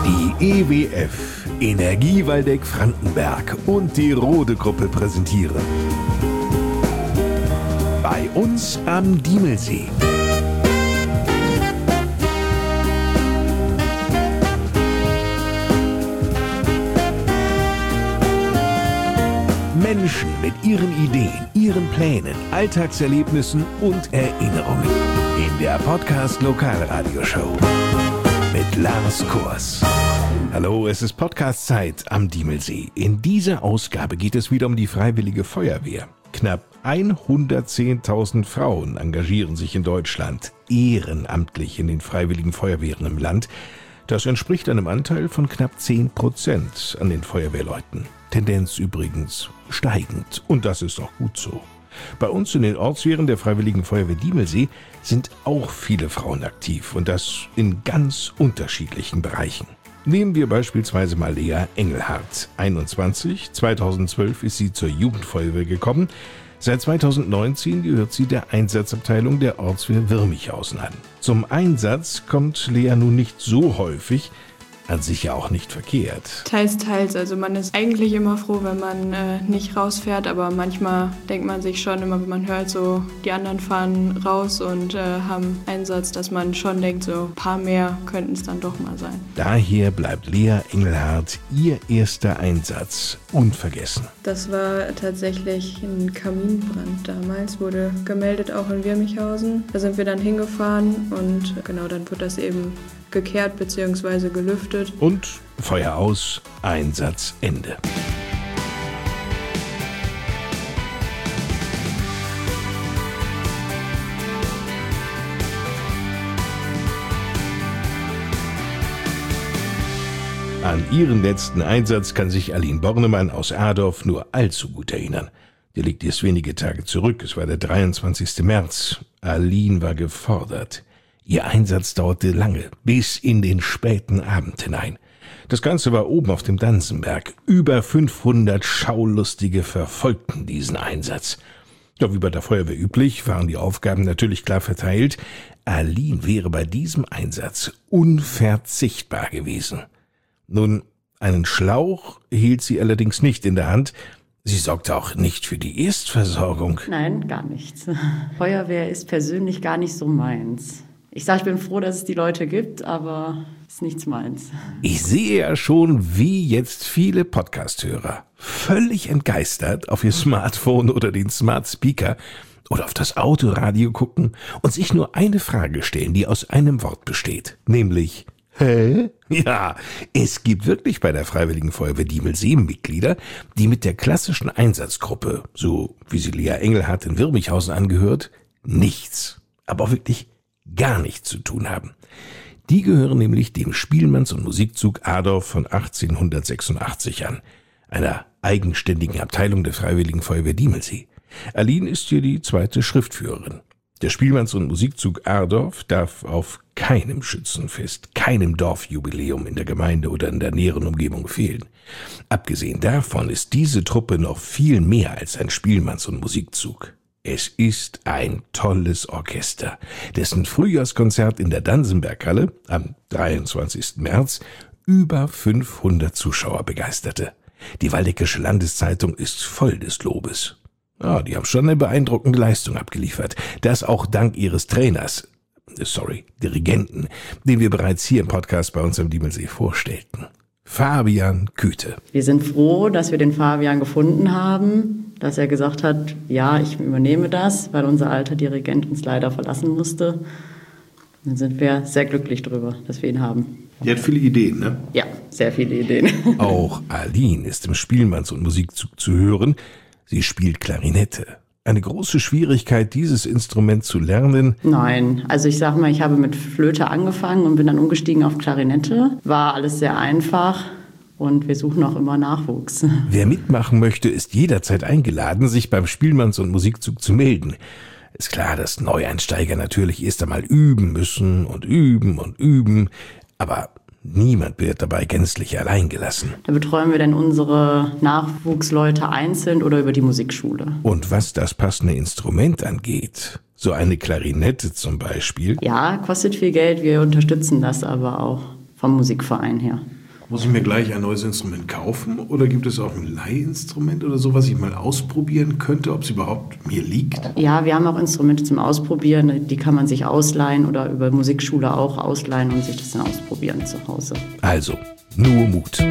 Die EWF, Energie Waldeck-Frankenberg und die Rode-Gruppe präsentieren. Bei uns am Diemelsee. Menschen mit ihren Ideen, ihren Plänen, Alltagserlebnissen und Erinnerungen. In der Podcast Lokalradioshow mit Lars Kors. Hallo, es ist Podcast-Zeit am Diemelsee. In dieser Ausgabe geht es wieder um die Freiwillige Feuerwehr. Knapp 110.000 Frauen engagieren sich in Deutschland ehrenamtlich in den Freiwilligen Feuerwehren im Land. Das entspricht einem Anteil von knapp 10% an den Feuerwehrleuten. Tendenz übrigens steigend, und das ist auch gut so. Bei uns in den Ortswehren der Freiwilligen Feuerwehr Diemelsee sind auch viele Frauen aktiv, und das in ganz unterschiedlichen Bereichen. Nehmen wir beispielsweise mal Lea Engelhardt, 21, 2012 ist sie zur Jugendfeuerwehr gekommen. Seit 2019 gehört sie der Einsatzabteilung der Ortswehr Wirmichhausen an. Zum Einsatz kommt Lea nun nicht so häufig, an sich ja auch nicht verkehrt. Teils. Also man ist eigentlich immer froh, wenn man nicht rausfährt, aber manchmal denkt man sich schon immer, wenn man hört, so die anderen fahren raus und haben Einsatz, dass man schon denkt, so ein paar mehr könnten es dann doch mal sein. Daher bleibt Lea Engelhardt ihr erster Einsatz unvergessen. Das war tatsächlich ein Kaminbrand damals, wurde gemeldet auch in Wirmichhausen. Da sind wir dann hingefahren und genau, dann wird das eben gekehrt bzw. gelüftet. Und Feuer aus, Einsatz, Ende. An ihren letzten Einsatz kann sich Aline Bornemann aus Adorf nur allzu gut erinnern. Der liegt erst wenige Tage zurück, es war der 23. März. Aline war gefordert. Ihr Einsatz dauerte lange, bis in den späten Abend hinein. Das Ganze war oben auf dem Dansenberg. Über 500 Schaulustige verfolgten diesen Einsatz. Doch wie bei der Feuerwehr üblich, waren die Aufgaben natürlich klar verteilt. Aline wäre bei diesem Einsatz unverzichtbar gewesen. Nun, einen Schlauch hielt sie allerdings nicht in der Hand. Sie sorgte auch nicht für die Erstversorgung. Nein, gar nichts. Feuerwehr ist persönlich gar nicht so meins. Ich sage, ich bin froh, dass es die Leute gibt, aber ist nichts meins. Ich sehe ja schon, wie jetzt viele Podcast-Hörer völlig entgeistert auf ihr Smartphone oder den Smart Speaker oder auf das Autoradio gucken und sich nur eine Frage stellen, die aus einem Wort besteht, nämlich: Hä? Ja, es gibt wirklich bei der Freiwilligen Feuerwehr Diemelsee Mitglieder, die mit der klassischen Einsatzgruppe, so wie sie Lea Engelhardt in Wirmichhausen angehört, nichts, aber auch wirklich gar nichts zu tun haben. Die gehören nämlich dem Spielmanns- und Musikzug Adorf von 1886 an, einer eigenständigen Abteilung der Freiwilligen Feuerwehr Diemelsee. Aline ist hier die zweite Schriftführerin. Der Spielmanns- und Musikzug Adorf darf auf keinem Schützenfest, keinem Dorfjubiläum in der Gemeinde oder in der näheren Umgebung fehlen. Abgesehen davon ist diese Truppe noch viel mehr als ein Spielmanns- und Musikzug. Es ist ein tolles Orchester, dessen Frühjahrskonzert in der Dansenberghalle am 23. März über 500 Zuschauer begeisterte. Die Waldeckische Landeszeitung ist voll des Lobes. Die haben schon eine beeindruckende Leistung abgeliefert. Das auch dank ihres Dirigenten, den wir bereits hier im Podcast bei uns am Diemelsee vorstellten. Fabian Küte. Wir sind froh, dass wir den Fabian gefunden haben, dass er gesagt hat, ja, ich übernehme das, weil unser alter Dirigent uns leider verlassen musste. Dann sind wir sehr glücklich darüber, dass wir ihn haben. Der hat viele Ideen, ne? Ja, sehr viele Ideen. Auch Aline ist im Spielmanns- und Musikzug zu hören. Sie spielt Klarinette. Eine große Schwierigkeit, dieses Instrument zu lernen? Nein, also ich sag mal, ich habe mit Flöte angefangen und bin dann umgestiegen auf Klarinette. War alles sehr einfach und wir suchen auch immer Nachwuchs. Wer mitmachen möchte, ist jederzeit eingeladen, sich beim Spielmanns- und Musikzug zu melden. Ist klar, dass Neueinsteiger natürlich erst einmal üben müssen und üben, aber niemand wird dabei gänzlich allein gelassen. Da betreuen wir dann unsere Nachwuchsleute einzeln oder über die Musikschule. Und was das passende Instrument angeht, so eine Klarinette zum Beispiel. Ja, kostet viel Geld, wir unterstützen das aber auch vom Musikverein her. Muss ich mir gleich ein neues Instrument kaufen oder gibt es auch ein Leihinstrument oder so, was ich mal ausprobieren könnte, ob es überhaupt mir liegt? Ja, wir haben auch Instrumente zum Ausprobieren, die kann man sich ausleihen oder über Musikschule auch ausleihen und sich das dann ausprobieren zu Hause. Also, nur Mut.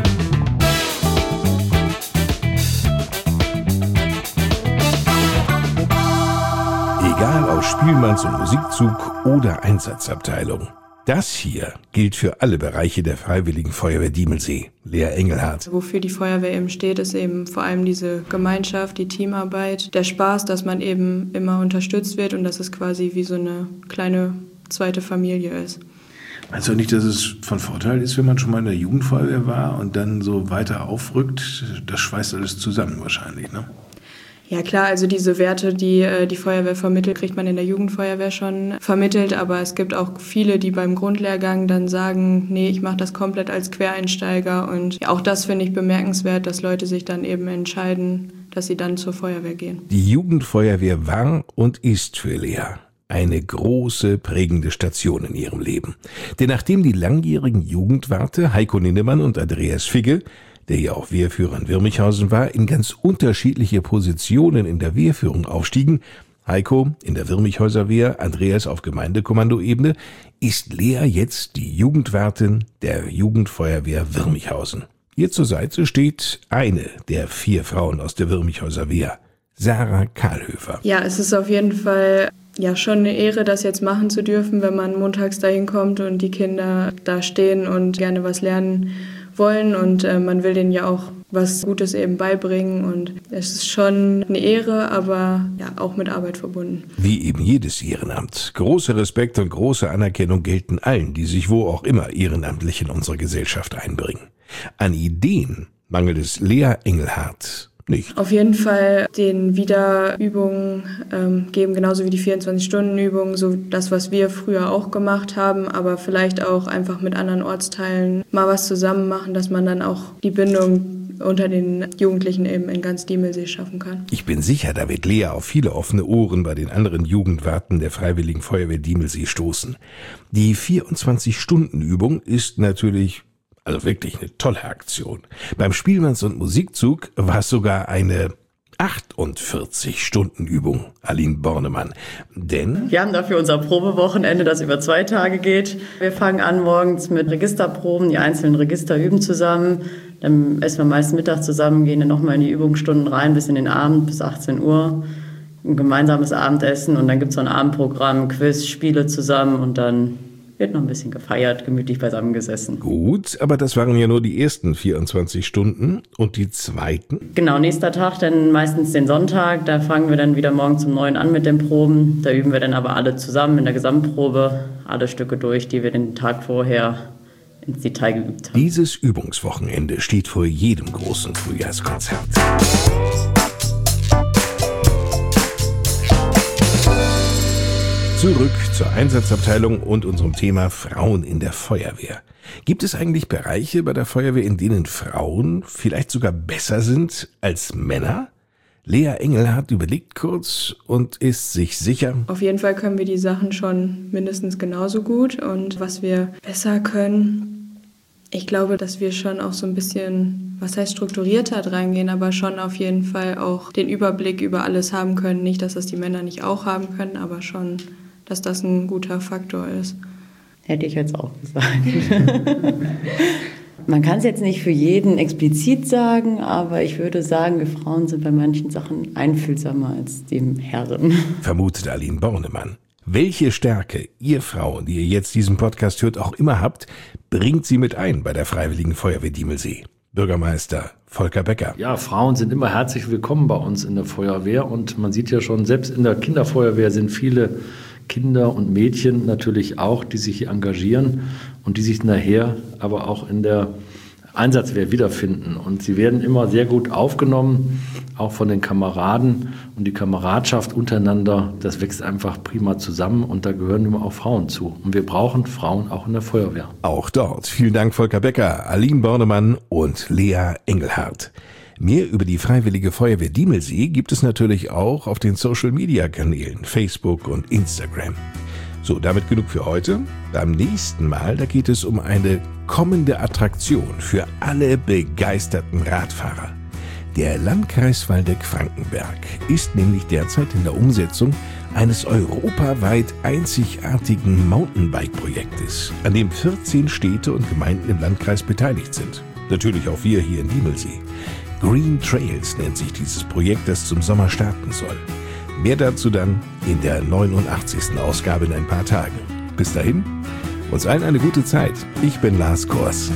Egal ob Spielmanns- und Musikzug oder Einsatzabteilung. Das hier gilt für alle Bereiche der Freiwilligen Feuerwehr Diemelsee. Lea Engelhardt. Wofür die Feuerwehr eben steht, ist eben vor allem diese Gemeinschaft, die Teamarbeit, der Spaß, dass man eben immer unterstützt wird und dass es quasi wie so eine kleine zweite Familie ist. Meinst du nicht, dass es von Vorteil ist, wenn man schon mal in der Jugendfeuerwehr war und dann so weiter aufrückt? Das schweißt alles zusammen wahrscheinlich, ne? Ja klar, also diese Werte, die die Feuerwehr vermittelt, kriegt man in der Jugendfeuerwehr schon vermittelt. Aber es gibt auch viele, die beim Grundlehrgang dann sagen, nee, ich mache das komplett als Quereinsteiger. Und ja, auch das finde ich bemerkenswert, dass Leute sich dann eben entscheiden, dass sie dann zur Feuerwehr gehen. Die Jugendfeuerwehr war und ist für Lea eine große, prägende Station in ihrem Leben. Denn nachdem die langjährigen Jugendwarte Heiko Ninnemann und Andreas Figge, der ja auch Wehrführer in Wirmichhausen war, in ganz unterschiedliche Positionen in der Wehrführung aufstiegen, Heiko in der Wirmichhäuser Wehr, Andreas auf Gemeindekommandoebene, ist Lea jetzt die Jugendwartin der Jugendfeuerwehr Wirmichhausen. Ihr zur Seite steht eine der 4 Frauen aus der Wirmichhäuser Wehr, Sarah Kahlhöfer. Ja, es ist auf jeden Fall ja schon eine Ehre, das jetzt machen zu dürfen, wenn man montags dahin kommt und die Kinder da stehen und gerne was lernen wollen und man will denen ja auch was Gutes eben beibringen und es ist schon eine Ehre, aber ja auch mit Arbeit verbunden. Wie eben jedes Ehrenamt. Großer Respekt und große Anerkennung gelten allen, die sich wo auch immer ehrenamtlich in unsere Gesellschaft einbringen. An Ideen mangelt es Lea Engelhardt nicht. Auf jeden Fall den Wiederübungen geben, genauso wie die 24-Stunden-Übungen, so das, was wir früher auch gemacht haben, aber vielleicht auch einfach mit anderen Ortsteilen mal was zusammen machen, dass man dann auch die Bindung unter den Jugendlichen eben in ganz Diemelsee schaffen kann. Ich bin sicher, da wird Lea auf viele offene Ohren bei den anderen Jugendwarten der Freiwilligen Feuerwehr Diemelsee stoßen. Die 24-Stunden-Übung ist natürlich also wirklich eine tolle Aktion. Beim Spielmanns- und Musikzug war es sogar eine 48-Stunden-Übung, Aline Bornemann. Denn wir haben dafür unser Probewochenende, das über 2 Tage geht. Wir fangen an morgens mit Registerproben, die einzelnen Register üben zusammen. Dann essen wir meist Mittag zusammen, gehen dann nochmal in die Übungsstunden rein, bis in den Abend, bis 18 Uhr. Ein gemeinsames Abendessen und dann gibt es so ein Abendprogramm, Quiz, Spiele zusammen und dann wird noch ein bisschen gefeiert, gemütlich beisammengesessen. Gut, aber das waren ja nur die ersten 24 Stunden und die zweiten? Genau, nächster Tag dann meistens den Sonntag. Da fangen wir dann wieder morgens um 9 an mit den Proben. Da üben wir dann aber alle zusammen in der Gesamtprobe, alle Stücke durch, die wir den Tag vorher ins Detail geübt haben. Dieses Übungswochenende steht vor jedem großen Frühjahrskonzert. Zurück zur Einsatzabteilung und unserem Thema Frauen in der Feuerwehr. Gibt es eigentlich Bereiche bei der Feuerwehr, in denen Frauen vielleicht sogar besser sind als Männer? Lea Engelhardt überlegt kurz und ist sich sicher. Auf jeden Fall können wir die Sachen schon mindestens genauso gut und was wir besser können, ich glaube, dass wir schon auch so ein bisschen, was heißt strukturierter reingehen, aber schon auf jeden Fall auch den Überblick über alles haben können. Nicht, dass das die Männer nicht auch haben können, aber schon, dass das ein guter Faktor ist. Hätte ich jetzt auch gesagt. Man kann es jetzt nicht für jeden explizit sagen, aber ich würde sagen, wir Frauen sind bei manchen Sachen einfühlsamer als die Herren. Vermutet Aline Bornemann. Welche Stärke ihr Frauen, die ihr jetzt diesen Podcast hört, auch immer habt, bringt sie mit ein bei der Freiwilligen Feuerwehr Diemelsee? Bürgermeister Volker Becker. Ja, Frauen sind immer herzlich willkommen bei uns in der Feuerwehr und man sieht ja schon, selbst in der Kinderfeuerwehr sind viele Kinder und Mädchen natürlich auch, die sich hier engagieren und die sich nachher aber auch in der Einsatzwehr wiederfinden. Und sie werden immer sehr gut aufgenommen, auch von den Kameraden. Und die Kameradschaft untereinander, das wächst einfach prima zusammen und da gehören immer auch Frauen zu. Und wir brauchen Frauen auch in der Feuerwehr. Auch dort. Vielen Dank Volker Becker, Aline Bornemann und Lea Engelhardt. Mehr über die Freiwillige Feuerwehr Diemelsee gibt es natürlich auch auf den Social-Media-Kanälen Facebook und Instagram. So, damit genug für heute. Beim nächsten Mal, da geht es um eine kommende Attraktion für alle begeisterten Radfahrer. Der Landkreis Waldeck-Frankenberg ist nämlich derzeit in der Umsetzung eines europaweit einzigartigen Mountainbike-Projektes, an dem 14 Städte und Gemeinden im Landkreis beteiligt sind. Natürlich auch wir hier in Diemelsee. Green Trails nennt sich dieses Projekt, das zum Sommer starten soll. Mehr dazu dann in der 89. Ausgabe in ein paar Tagen. Bis dahin, uns allen eine gute Zeit. Ich bin Lars Kors.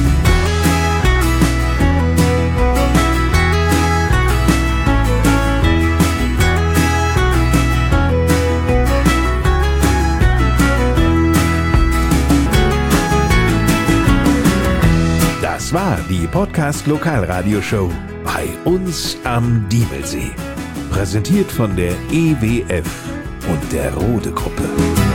Das war die Podcast Lokalradioshow bei uns am Diemelsee. Präsentiert von der EWF und der Rode Gruppe.